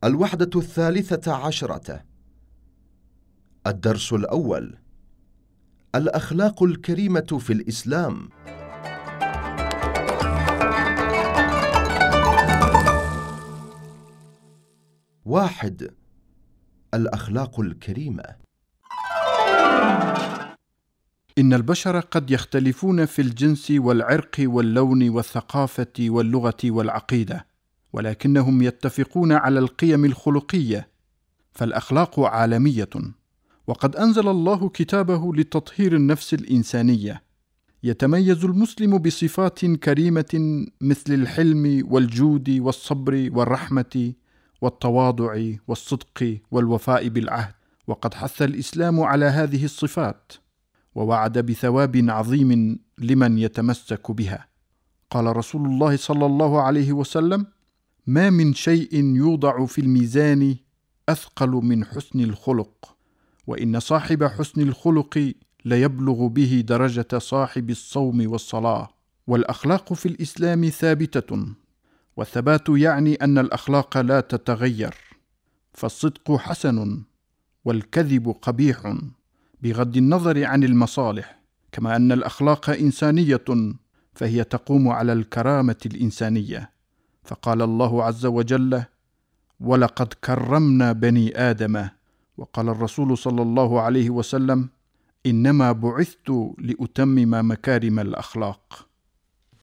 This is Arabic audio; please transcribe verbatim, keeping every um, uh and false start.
الوحدة الثالثة عشرة. الدرس الأول: الأخلاق الكريمة في الإسلام. واحد. الأخلاق الكريمة. إن البشر قد يختلفون في الجنس والعرق واللون والثقافة واللغة والعقيدة، ولكنهم يتفقون على القيم الخلقية، فالأخلاق عالمية، وقد أنزل الله كتابه لتطهير النفس الإنسانية. يتميز المسلم بصفات كريمة مثل الحلم والجود والصبر والرحمة والتواضع والصدق والوفاء بالعهد، وقد حث الإسلام على هذه الصفات، ووعد بثواب عظيم لمن يتمسك بها. قال رسول الله صلى الله عليه وسلم: ما من شيء يوضع في الميزان أثقل من حسن الخلق، وإن صاحب حسن الخلق ليبلغ به درجة صاحب الصوم والصلاة. والأخلاق في الإسلام ثابتة، والثبات يعني أن الأخلاق لا تتغير، فالصدق حسن والكذب قبيح بغض النظر عن المصالح، كما أن الأخلاق إنسانية فهي تقوم على الكرامة الإنسانية. فقال الله عز وجل: ولقد كرمنا بني آدم. وقال الرسول صلى الله عليه وسلم: إنما بعثت لأتمم مكارم الأخلاق.